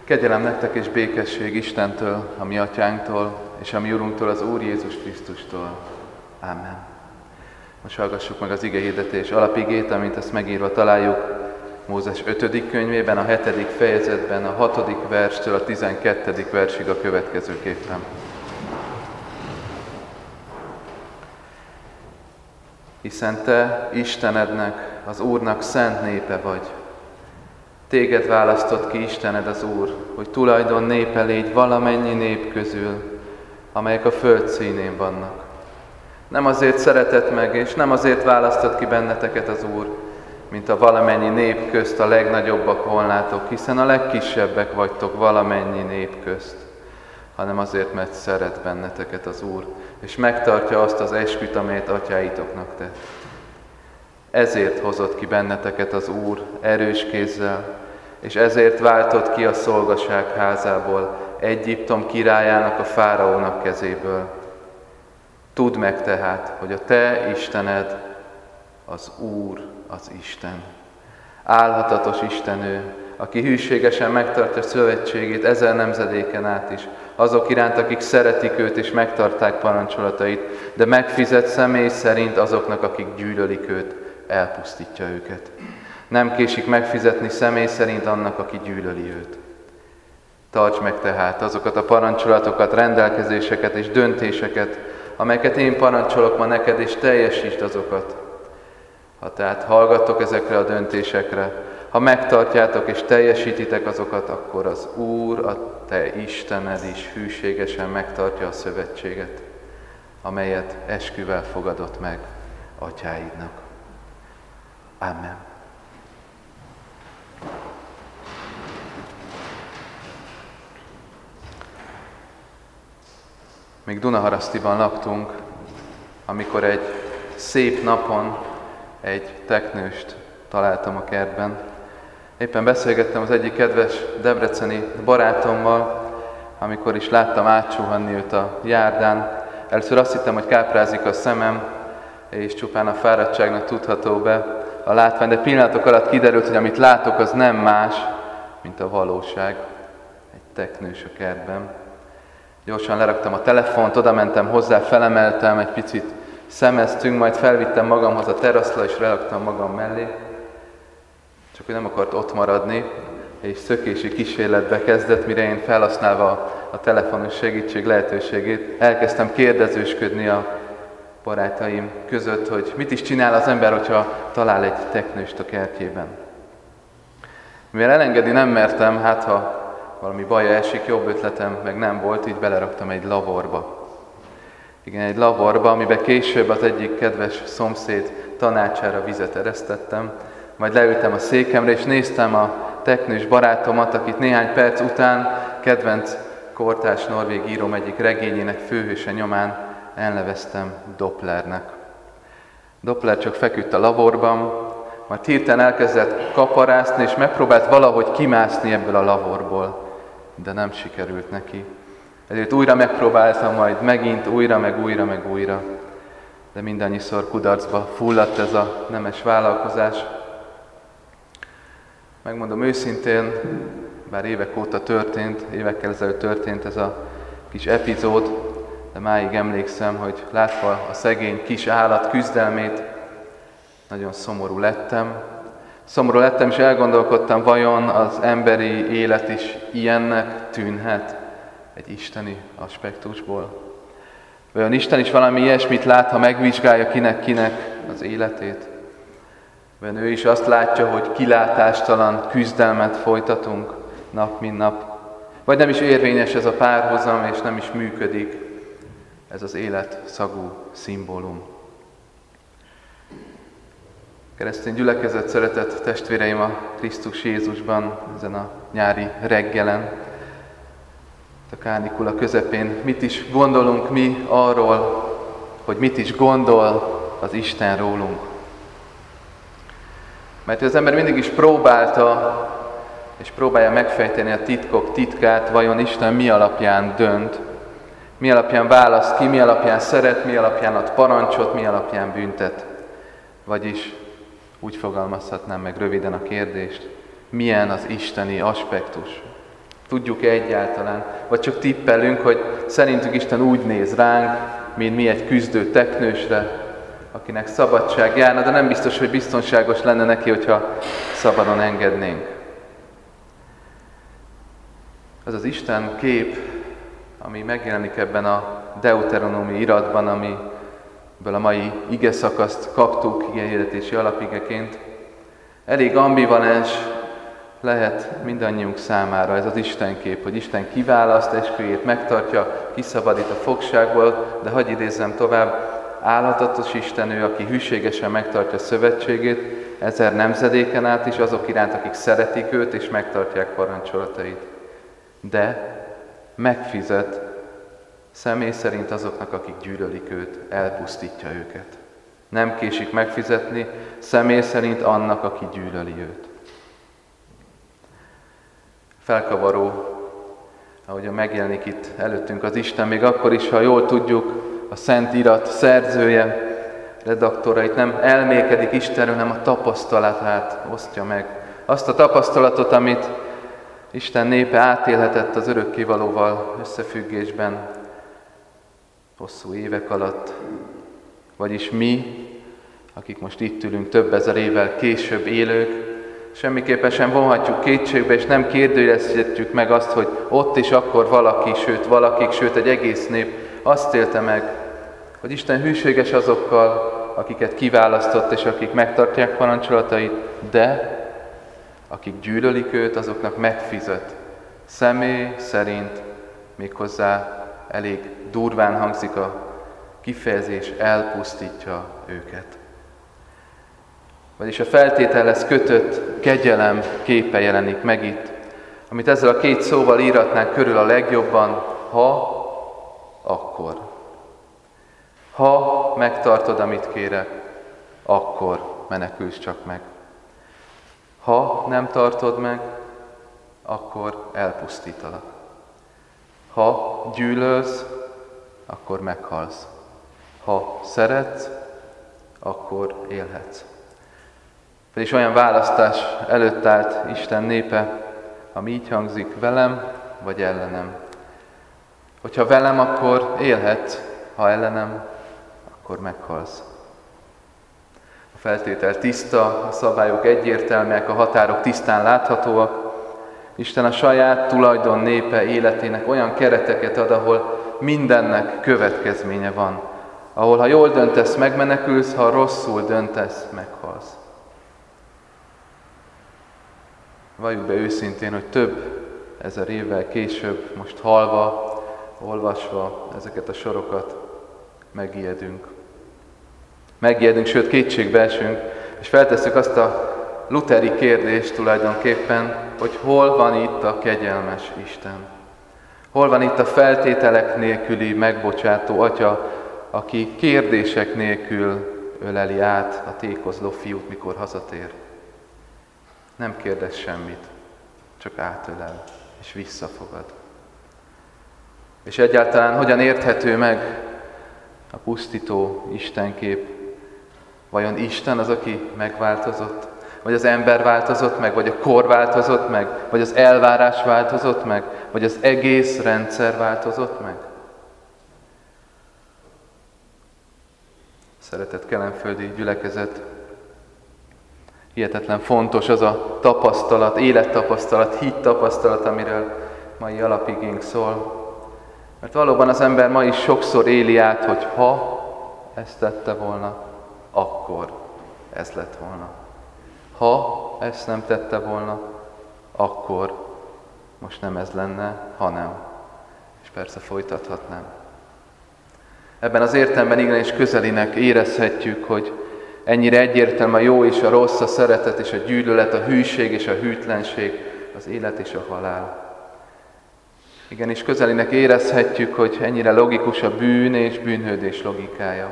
Kegyelem nektek és békesség Istentől, a mi atyánktól, és a mi Urunktól, az Úr Jézus Krisztustól. Amen. Most hallgassuk meg az igehirdetés alapigét, amint ezt megírva találjuk Mózes 5. könyvében, a 7. fejezetben, a 6. verstől a 12. versig a következőképpen. Hiszen te Istenednek, az Úrnak szent népe vagy. Téged választott ki Istened az Úr, hogy tulajdon népe légy valamennyi nép közül, amelyek a föld színén vannak. Nem azért szeretett meg, és nem azért választott ki benneteket az Úr, mint a valamennyi nép közt a legnagyobbak volnátok, hiszen a legkisebbek vagytok valamennyi nép közt, hanem azért, mert szeret benneteket az Úr, és megtartja azt az esküt, amelyet atyáitoknak tett. Ezért hozott ki benneteket az Úr erős kézzel, és ezért váltott ki a szolgaság házából, Egyiptom királyának, a fáraónak kezéből. Tudd meg tehát, hogy a te Istened az Úr, az Isten. Álhatatos Isten ő, aki hűségesen megtartja szövetségét 1000 nemzedéken át is, azok iránt, akik szeretik őt és megtarták parancsolatait, de megfizet személy szerint azoknak, akik gyűlölik őt, elpusztítja őket. Nem késik megfizetni személy szerint annak, aki gyűlöli őt. Tartsd meg tehát azokat a parancsolatokat, rendelkezéseket és döntéseket, amelyeket én parancsolok ma neked, és teljesítsd azokat. Ha tehát hallgattok ezekre a döntésekre, ha megtartjátok és teljesítitek azokat, akkor az Úr, a te Istened is hűségesen megtartja a szövetséget, amelyet esküvel fogadott meg atyáidnak. Amen. Még Dunaharasztiban laktunk, amikor egy szép napon egy teknőst találtam a kertben. Éppen beszélgettem az egyik kedves debreceni barátommal, amikor is láttam átsuhanni őt a járdán. Először azt hittem, hogy káprázik a szemem, és csupán a fáradtságnak tudható be a látvány, de pillanatok alatt kiderült, hogy amit látok, az nem más, mint a valóság. Egy teknős a kertben. Gyorsan leraktam a telefont, oda mentem hozzá, felemeltem, egy picit szemeztünk, majd felvittem magamhoz a teraszra, és leraktam magam mellé. Csak hogy nem akart ott maradni, és szökési kísérletbe kezdett, mire én felhasználva a telefonos segítség lehetőségét elkezdtem kérdezősködni a barátaim között, hogy mit is csinál az ember, hogyha talál egy teknőst a kertjében. Mivel elengedni nem mertem, hát ha valami baja esik, jobb ötletem meg nem volt, így beleraktam egy laborba. Igen, egy laborba, amiben később az egyik kedves szomszéd tanácsára vizet eresztettem, majd leültem a székemre, és néztem a teknős barátomat, akit néhány perc után kedvenc kortárs norvég íróm egyik regényének főhőse nyomán elneveztem Dopplernek. Doppler csak feküdt a laborban, majd hirtelen elkezdett kaparászni, és megpróbált valahogy kimászni ebből a laborból, de nem sikerült neki. Ezért újra megpróbáltam, majd megint újra, meg újra, de mindannyiszor kudarcba fulladt ez a nemes vállalkozás. Megmondom őszintén, bár évekkel ezelőtt történt ez a kis epizód, de máig emlékszem, hogy látva a szegény kis állat küzdelmét, nagyon szomorú lettem. Szomorú lettem, és elgondolkodtam, vajon az emberi élet is ilyennek tűnhet egy isteni aspektusból? Vajon Isten is valami ilyesmit lát, ha megvizsgálja kinek az életét? Vajon ő is azt látja, hogy kilátástalan küzdelmet folytatunk nap, mint nap? Vagy nem is érvényes ez a párhuzam, és nem is működik ez az élet szagú szimbólum? Keresztény gyülekezet, szeretett testvéreim a Krisztus Jézusban, ezen a nyári reggelen, a kánikula közepén, mit is gondolunk mi arról, hogy mit is gondol az Isten rólunk? Mert az ember mindig is próbálta, és próbálja megfejteni a titkok titkát, vajon Isten mi alapján dönt, mi alapján választ ki, mi alapján szeret, mi alapján ad parancsot, mi alapján büntet. Vagyis úgy fogalmazhatnám meg röviden a kérdést, milyen az isteni aspektus Tudjuk-e egyáltalán? Vagy csak tippelünk, hogy szerintük Isten úgy néz ránk, mint mi egy küzdő teknősre, akinek szabadság járna, de nem biztos, hogy biztonságos lenne neki, hogyha szabadon engednénk. Az az Isten kép, ami megjelenik ebben a Deuteronómi iratban, amiből a mai ige szakaszt kaptuk igehirdetési alapigeként, elég ambivalens lehet mindannyiunk számára ez az Isten kép, hogy Isten kiválaszt, esküjét megtartja, kiszabadít a fogságból, de hadd idézzem tovább, álhatatos Isten ő, aki hűségesen megtartja szövetségét, 1000 nemzedéken át is azok iránt, akik szeretik őt és megtartják parancsolatait. De megfizet személy szerint azoknak, akik gyűlölik őt, elpusztítja őket. Nem késik megfizetni személy szerint annak, aki gyűlöli őt. Felkavaró, ahogyan megjelenik itt előttünk az Isten, még akkor is, ha jól tudjuk, a Szent Irat szerzője, redaktora itt nem elmélkedik Istenről, hanem a tapasztalatát osztja meg. Azt a tapasztalatot, amit Isten népe átélhetett az örökkévalóval összefüggésben hosszú évek alatt, vagyis mi, akik most itt ülünk több ezer évvel később élők, semmiképpen sem vonhatjuk kétségbe, és nem kérdőjelezhetjük meg azt, hogy ott is akkor valaki, sőt valakik, sőt egy egész nép azt élte meg, hogy Isten hűséges azokkal, akiket kiválasztott, és akik megtartják parancsolatait, de akik gyűlölik őt, azoknak megfizet. Személy szerint, méghozzá elég durván hangzik a kifejezés, elpusztítja őket. Vagyis a feltételhez kötött kegyelem képe jelenik meg itt, amit ezzel a két szóval íratnánk körül a legjobban, ha, akkor. Ha megtartod, amit kérek, akkor menekülsz csak meg. Ha nem tartod meg, akkor elpusztítalak. Ha gyűlölsz, akkor meghalsz. Ha szeretsz, akkor élhetsz. Vagyis olyan választás előtt állt Isten népe, ami így hangzik, velem vagy ellenem. Hogyha velem, akkor élhetsz, ha ellenem, akkor meghalsz. A feltétel tiszta, a szabályok egyértelműek, a határok tisztán láthatóak. Isten a saját tulajdon népe életének olyan kereteket ad, ahol mindennek következménye van. Ahol ha jól döntesz, megmenekülsz, ha rosszul döntesz, meghalsz. Valljuk be őszintén, hogy több ezer évvel később, most hallva, olvasva ezeket a sorokat, megijedünk. Megijedünk, sőt kétségbe esünk, és feltesszük azt a lutheri kérdést tulajdonképpen, hogy hol van itt a kegyelmes Isten? Hol van itt a feltételek nélküli megbocsátó Atya, aki kérdések nélkül öleli át a tékozló fiút, mikor hazatér? Nem kérdez semmit, csak átölel és visszafogad. És egyáltalán hogyan érthető meg a pusztító Istenkép? Vajon Isten az, aki megváltozott? Vagy az ember változott meg? Vagy a kor változott meg? Vagy az elvárás változott meg? Vagy az egész rendszer változott meg? Szeretett kelenföldi gyülekezet, hihetetlen fontos az a tapasztalat, élettapasztalat, hittapasztalat, amiről mai alapigénk szól. Mert valóban az ember ma is sokszor éli át, hogy ha ezt tette volna, akkor ez lett volna. Ha ezt nem tette volna, akkor most nem ez lenne, hanem. És persze folytathatnám. Ebben az értelemben igenis közelinek érezhetjük, hogy ennyire egyértelmű a jó és a rossz, a szeretet és a gyűlölet, a hűség és a hűtlenség, az élet és a halál. Igenis közelinek érezhetjük, hogy ennyire logikus a bűn és bűnhődés logikája.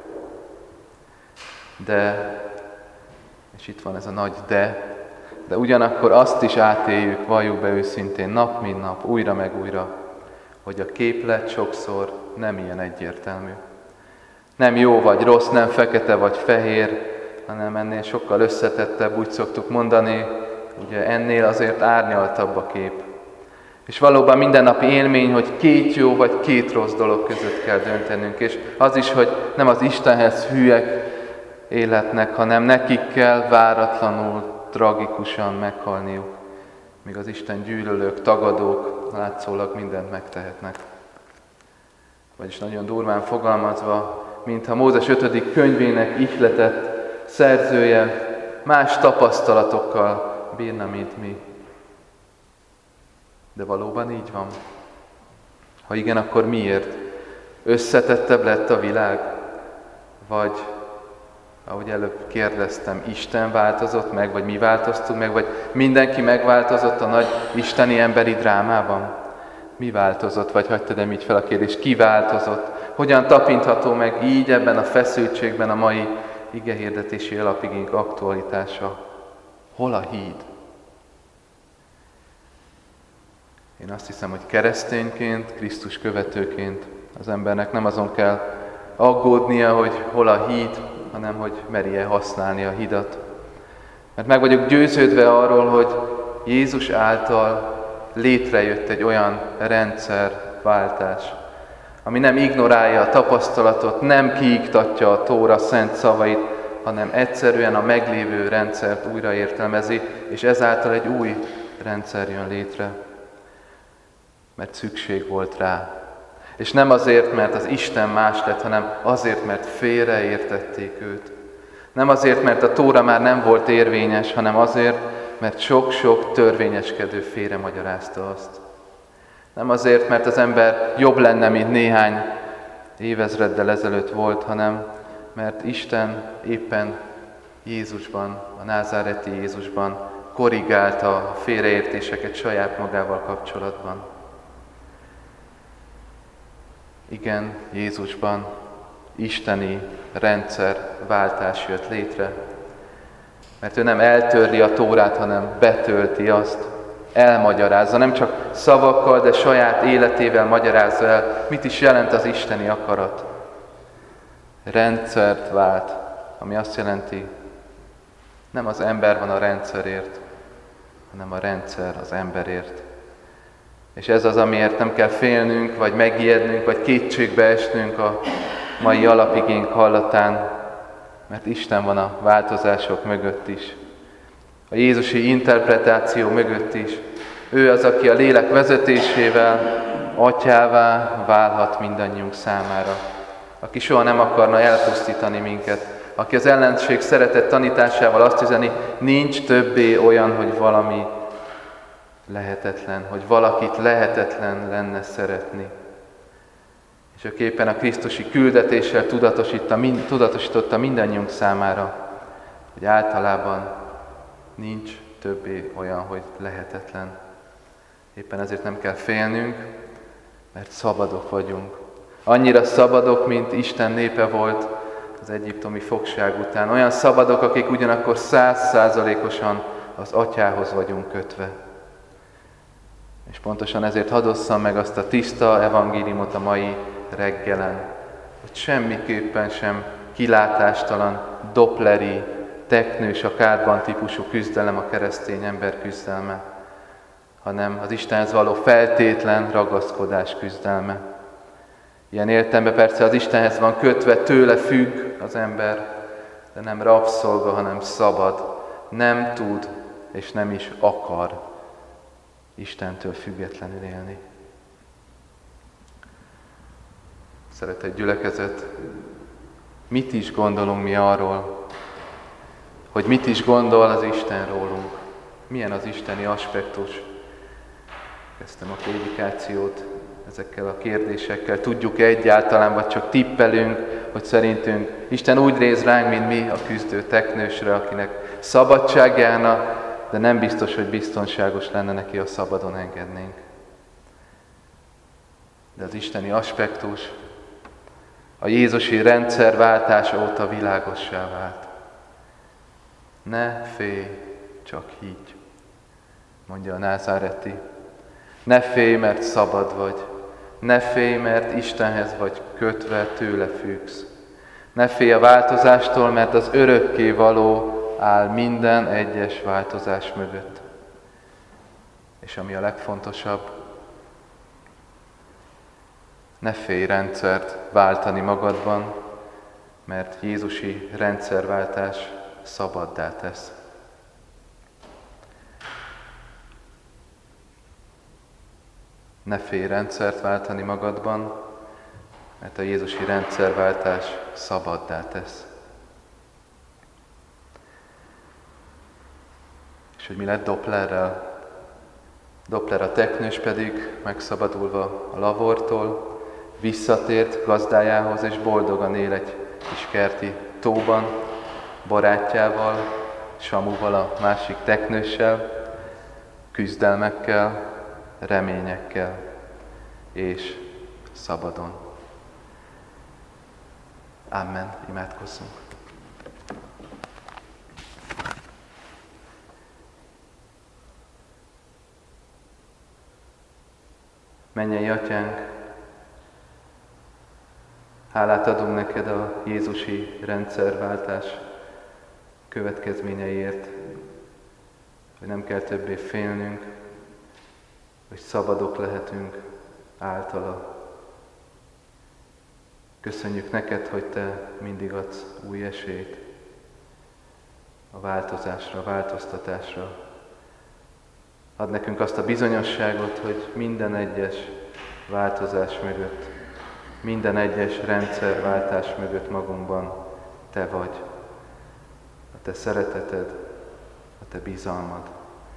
De, és itt van ez a nagy de ugyanakkor azt is átéljük, valljuk be őszintén, nap mint nap, újra meg újra, hogy a képlet sokszor nem ilyen egyértelmű. Nem jó vagy rossz, nem fekete vagy fehér, hanem ennél sokkal összetettebb, úgy szoktuk mondani, ugye ennél azért árnyaltabb a kép. És valóban mindennapi élmény, hogy két jó vagy két rossz dolog között kell döntenünk. És az is, hogy nem az Istenhez hűek életnek, hanem nekik kell váratlanul, tragikusan meghalniuk. Míg az Isten gyűlölők, tagadók látszólag mindent megtehetnek. Vagyis nagyon durván fogalmazva, mintha Mózes 5. könyvének ihletett szerzője más tapasztalatokkal bírna, mint mi. De valóban így van? Ha igen, akkor miért? Összetettebb lett a világ? Vagy, ahogy előbb kérdeztem, Isten változott meg, vagy mi változtunk meg, vagy mindenki megváltozott a nagy isteni emberi drámában? Mi változott? Vagy hagytad így fel a kérdést, ki változott? Hogyan tapintható meg így ebben a feszültségben a mai igehirdetési alapigénk aktualitása? Hol a híd? Én azt hiszem, hogy keresztényként, Krisztus követőként az embernek nem azon kell aggódnia, hogy hol a híd, hanem hogy merje használni a hidat. Mert meg vagyok győződve arról, hogy Jézus által létrejött egy olyan rendszerváltás, ami nem ignorálja a tapasztalatot, nem kiiktatja a Tóra szent szavait, hanem egyszerűen a meglévő rendszert újraértelmezi, és ezáltal egy új rendszer jön létre. Mert szükség volt rá. És nem azért, mert az Isten más lett, hanem azért, mert félreértették őt. Nem azért, mert a Tóra már nem volt érvényes, hanem azért, mert sok-sok törvényeskedő félremagyarázta azt. Nem azért, mert az ember jobb lenne, mint néhány évezreddel ezelőtt volt, hanem mert Isten éppen Jézusban, a názáreti Jézusban korrigálta a félreértéseket saját magával kapcsolatban. Igen, Jézusban isteni rendszerváltás jött létre, mert ő nem eltörli a Tórát, hanem betölti azt, elmagyarázza, nem csak szavakkal, de saját életével magyarázza el, mit is jelent az isteni akarat. Rendszert vált, ami azt jelenti, nem az ember van a rendszerért, hanem a rendszer az emberért. És ez az, amiért nem kell félnünk, vagy megijednünk, vagy kétségbe esnünk a mai alapigénk hallatán, mert Isten van a változások mögött is. A jézusi interpretáció mögött is. Ő az, aki a lélek vezetésével atyává válhat mindannyiunk számára. Aki soha nem akarna elpusztítani minket. Aki az ellenség szeretett tanításával azt üzeni, nincs többé olyan, hogy valami lehetetlen, hogy valakit lehetetlen lenne szeretni. És aki éppen a krisztusi küldetéssel tudatosította mindannyiunk számára, hogy általában nincs többé olyan, hogy lehetetlen. Éppen ezért nem kell félnünk, mert szabadok vagyunk. Annyira szabadok, mint Isten népe volt az egyiptomi fogság után. Olyan szabadok, akik ugyanakkor 100%-osan az atyához vagyunk kötve. És pontosan ezért hadd osszam meg azt a tiszta evangéliumot a mai reggelen, hogy semmiképpen sem kilátástalan, dopleri, teknős, a kádban típusú küzdelem a keresztény ember küzdelme, hanem az Istenhez való feltétlen ragaszkodás küzdelme. Ilyen értelemben persze az Istenhez van kötve, tőle függ az ember, de nem rabszolga, hanem szabad. Nem tud és nem is akar Istentől függetlenül élni. Szeretett gyülekezet, mit is gondolunk mi arról, hogy mit is gondol az Isten rólunk? Milyen az isteni aspektus? Kezdtem a prédikációt ezekkel a kérdésekkel. Tudjuk egyáltalán, vagy csak tippelünk, hogy szerintünk Isten úgy néz ránk, mint mi a küzdő teknősre, akinek szabadság járna, de nem biztos, hogy biztonságos lenne neki, ha szabadon engednénk. De az isteni aspektus a jézusi rendszerváltás óta világossá vált. Ne félj, csak higgy, mondja a názáreti. Ne félj, mert szabad vagy. Ne félj, mert Istenhez vagy kötve, tőle függsz. Ne félj a változástól, mert az örökké való áll minden egyes változás mögött. És ami a legfontosabb, Ne félj rendszert váltani magadban, mert jézusi rendszerváltás szabaddá tesz. Ne félj rendszert váltani magadban, mert a jézusi rendszerváltás szabaddá tesz. És hogy mi lett Dopplerrel? Doppler a teknős pedig, megszabadulva a lavortól, visszatért gazdájához, és boldogan él egy kis kerti tóban, barátjával, Samuval, a másik teknőssel, küzdelmekkel, reményekkel és szabadon. Amen. Imádkozzunk. Mennyei Atyánk, hálát adunk neked a jézusi rendszerváltás következményeiért, hogy nem kell többé félnünk, hogy szabadok lehetünk általa. Köszönjük neked, hogy te mindig adsz új esélyt a változásra, a változtatásra. Add nekünk azt a bizonyosságot, hogy minden egyes változás mögött, minden egyes rendszerváltás mögött magunkban te vagy. A te szereteted, a te bizalmad.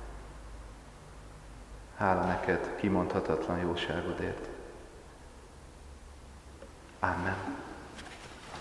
Hála neked kimondhatatlan jóságodért. Amen.